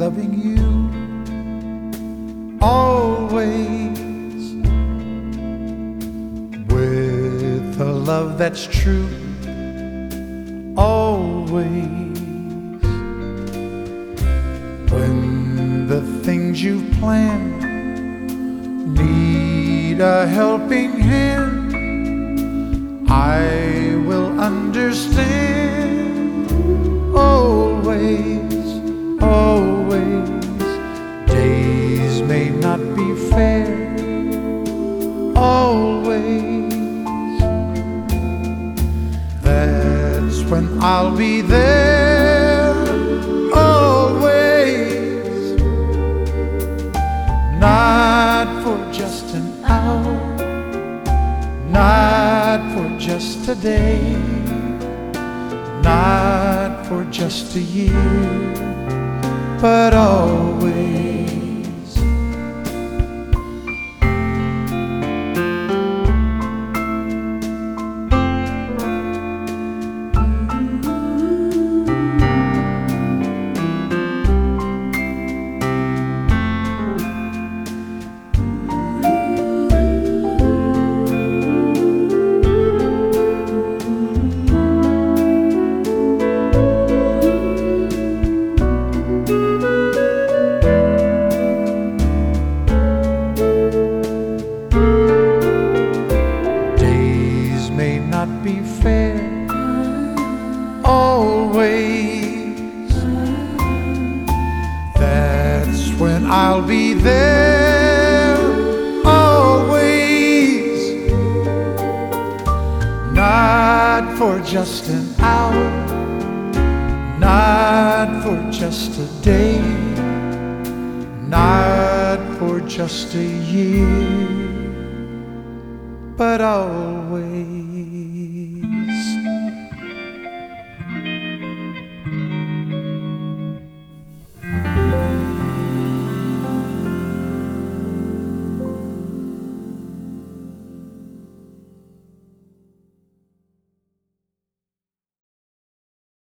loving you always, with a love that's true always. When the things you've planned need a helping hand, I will understand. Always, always, days may not be fair. Always, that's when I'll be there. Always, not for just an hour, not for just a day, not for just a year, but always. Not be fair. Always, that's when I'll be there. Always, not for just an hour, not for just a day, not for just a year, but always.